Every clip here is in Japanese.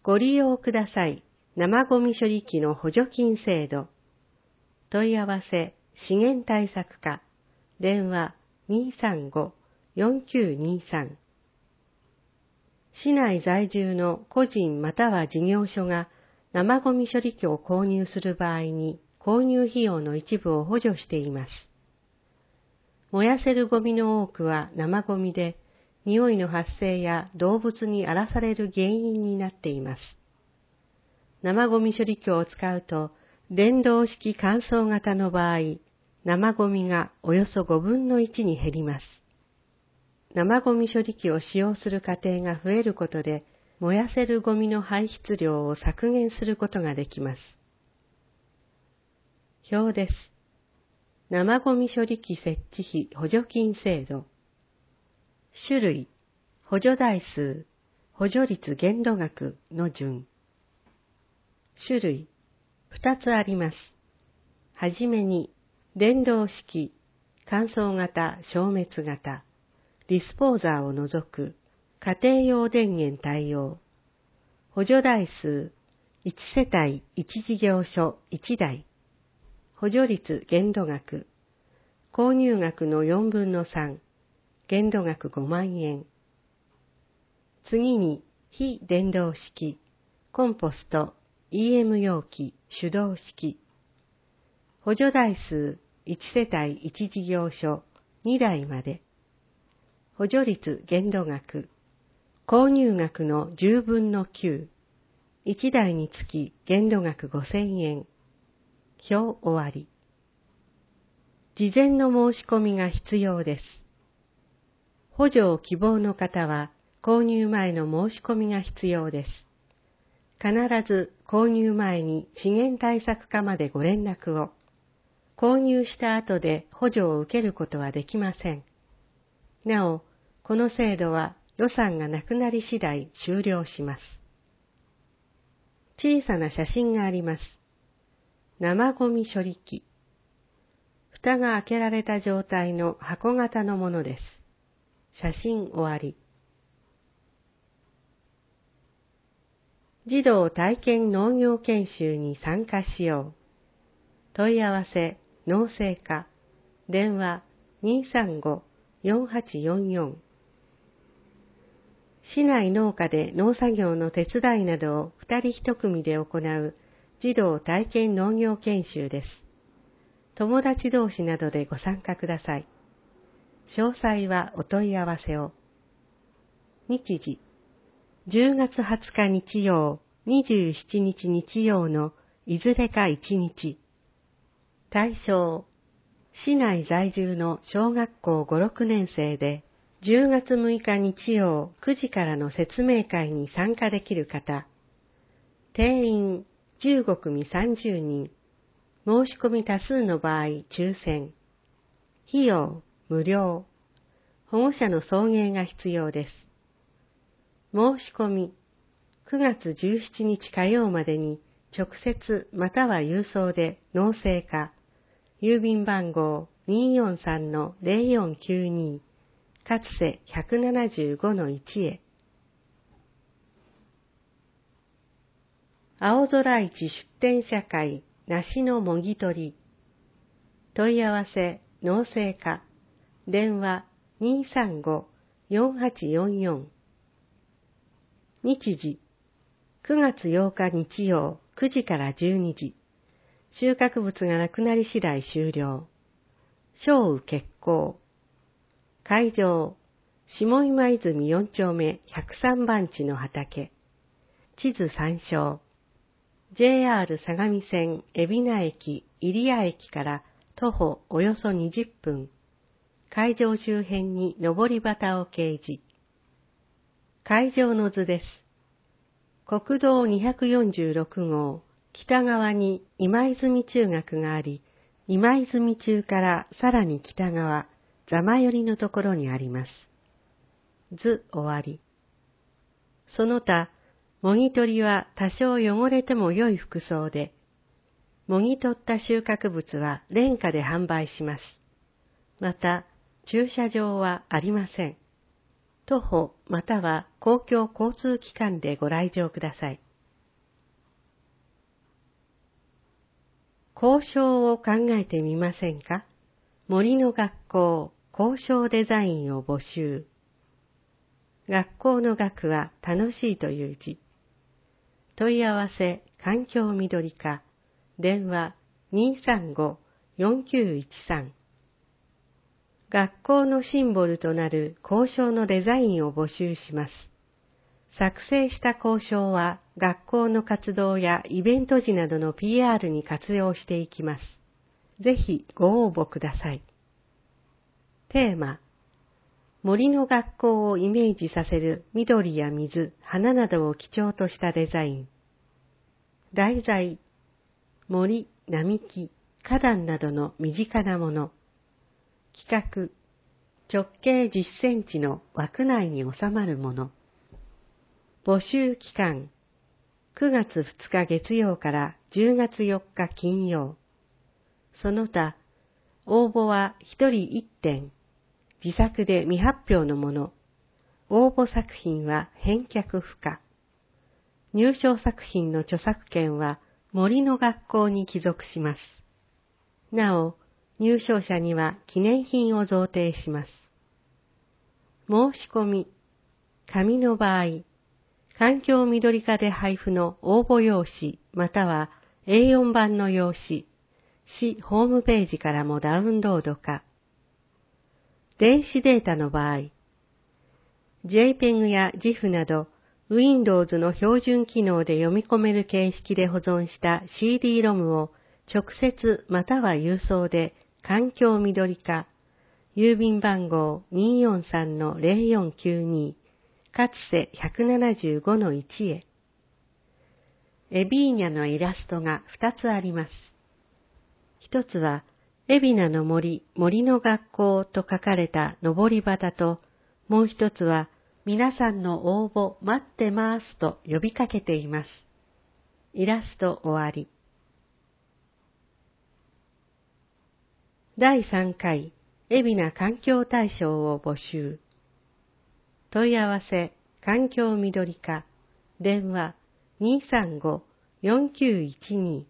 ご利用ください。生ゴミ処理機の補助金制度。問い合わせ、資源対策課。電話235-4923。市内在住の個人または事業所が生ゴミ処理機を購入する場合に購入費用の一部を補助しています。燃やせるゴミの多くは生ゴミで、匂いの発生や動物に荒らされる原因になっています。生ゴミ処理機を使うと、電動式乾燥型の場合、生ゴミがおよそ5分の1に減ります。生ゴミ処理機を使用する家庭が増えることで、燃やせるゴミの排出量を削減することができます。表です。生ゴミ処理機設置費補助金制度。種類、補助台数、補助率限度額の順。種類、2つあります。はじめに、電動式、乾燥型、消滅型、ディスポーザーを除く、家庭用電源対応。補助台数、1世帯1事業所1台。補助率限度額。購入額の4分の3。限度額5万円。次に、非電動式、コンポスト、EM 容器、手動式。補助台数、1世帯1事業所2台まで。補助率限度額。購入額の10分の9。1台につき限度額5000円。表終わり。事前の申し込みが必要です。補助を希望の方は購入前の申し込みが必要です。必ず購入前に資源対策課までご連絡を。購入した後で補助を受けることはできません。なお、この制度は予算がなくなり次第終了します。小さな写真があります。生ゴミ処理機。蓋が開けられた状態の箱型のものです。写真終わり。児童体験農業研修に参加しよう。問い合わせ、農政課。電話235-4844。市内農家で農作業の手伝いなどを2人1組で行う児童体験農業研修です。友達同士などでご参加ください。詳細はお問い合わせを。日時、10月20日日曜、27日日曜のいずれか1日。対象、市内在住の小学校5、6年生で、10月6日日曜9時からの説明会に参加できる方。定員15組30人。申し込み多数の場合抽選。費用無料。保護者の送迎が必要です。申し込み9月17日火曜までに直接または郵送で農政課、郵便番号 243-0492 かつせ 175-1 へ。青空市出店者会梨のもぎ取り。問い合わせ農政課。電話235-4844。日時9月8日日曜9時から12時。収穫物がなくなり次第終了。小雨決行。会場、下今泉4丁目103番地の畑。地図参照。JR 相模線海老名駅入谷駅から徒歩およそ20分。会場周辺に上り旗を掲示。会場の図です。国道246号、北側に今泉中学があり、今泉中からさらに北側、座間寄りのところにあります。図終わり。その他、もぎ取りは多少汚れても良い服装で、もぎ取った収穫物は廉価で販売します。また、駐車場はありません。徒歩または公共交通機関でご来場ください。 校章を考えてみませんか？森の学校校章デザインを募集。学校の学は楽しいという字。問い合わせ環境緑課、電話235-4913。学校のシンボルとなる校章のデザインを募集します。作成した校章は学校の活動やイベント時などの PR に活用していきます。ぜひご応募ください。テーマ、森の学校をイメージさせる緑や水、花などを基調としたデザイン。題材、森、並木、花壇などの身近なもの。企画、直径10センチの枠内に収まるもの。募集期間、9月2日月曜から10月4日金曜。その他、応募は1人1点、自作で未発表のもの。応募作品は返却不可。入賞作品の著作権は森の学校に帰属します。なお、入賞者には記念品を贈呈します。申し込み、紙の場合、環境緑課で配布の応募用紙または A4 版の用紙、市ホームページからもダウンロードか。電子データの場合、JPEG や GIF など Windows の標準機能で読み込める形式で保存した CD-ROM を直接または郵送で環境緑課、郵便番号 243-0492、かつて 175-1 へ。エビーニャのイラストが2つあります。一つは、海老名の森、森の学校と書かれた登り旗と、もう一つは、皆さんの応募待ってますと呼びかけています。イラスト終わり。第3回、海老名環境大賞を募集。問い合わせ、環境緑課、電話235-4912。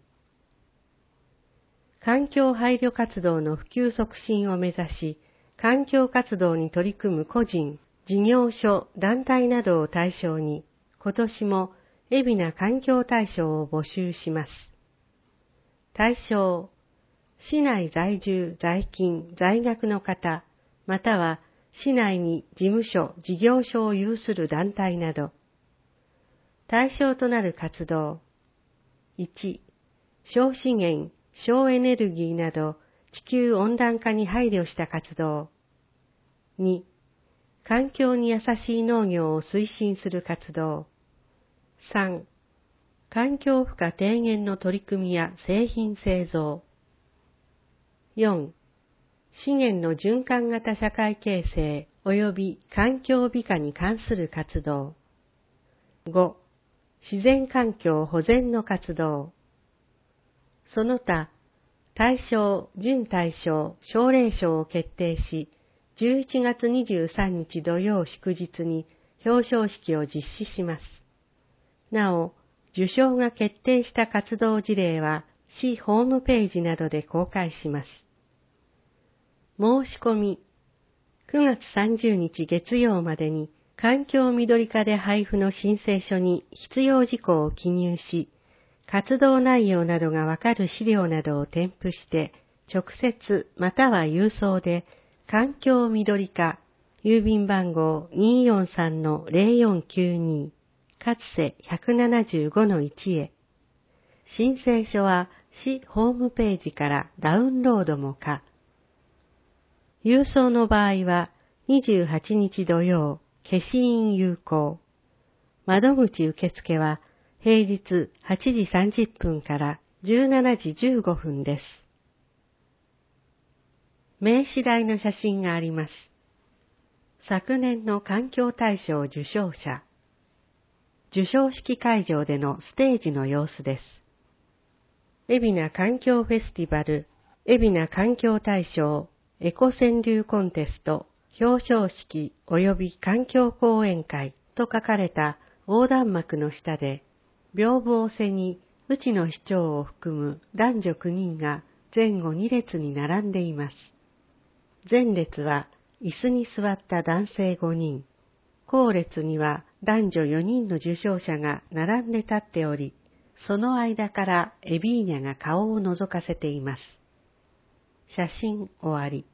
環境配慮活動の普及促進を目指し、環境活動に取り組む個人、事業所、団体などを対象に、今年も海老名環境大賞を募集します。対象、市内在住、在勤、在学の方、または市内に事務所、事業所を有する団体など。対象となる活動。1、省資源、省エネルギーなど地球温暖化に配慮した活動。2、環境に優しい農業を推進する活動。3、環境負荷低減の取り組みや製品製造。4、資源の循環型社会形成及び環境美化に関する活動。5、自然環境保全の活動。その他、大賞、準大賞、奨励賞を決定し、11月23日土曜祝日に表彰式を実施します。なお、受賞が決定した活動事例は市ホームページなどで公開します。申し込み、9月30日月曜までに環境緑課で配布の申請書に必要事項を記入し、活動内容などがわかる資料などを添付して、直接または郵送で、環境緑課、郵便番号 243-0492、かつて 175-1 へ。申請書は市ホームページからダウンロードも可。郵送の場合は28日土曜、消印有効。窓口受付は平日8時30分から17時15分です。名刺台の写真があります。昨年の環境大賞受賞者。受賞式会場でのステージの様子です。海老名環境フェスティバル、海老名環境大賞、エコ川柳コンテスト、表彰式及び環境講演会と書かれた横断幕の下で、屏風を背にうちの市長を含む男女9人が前後2列に並んでいます。前列は椅子に座った男性5人、後列には男女4人の受賞者が並んで立っており、その間からエビーニャが顔を覗かせています。写真終わり。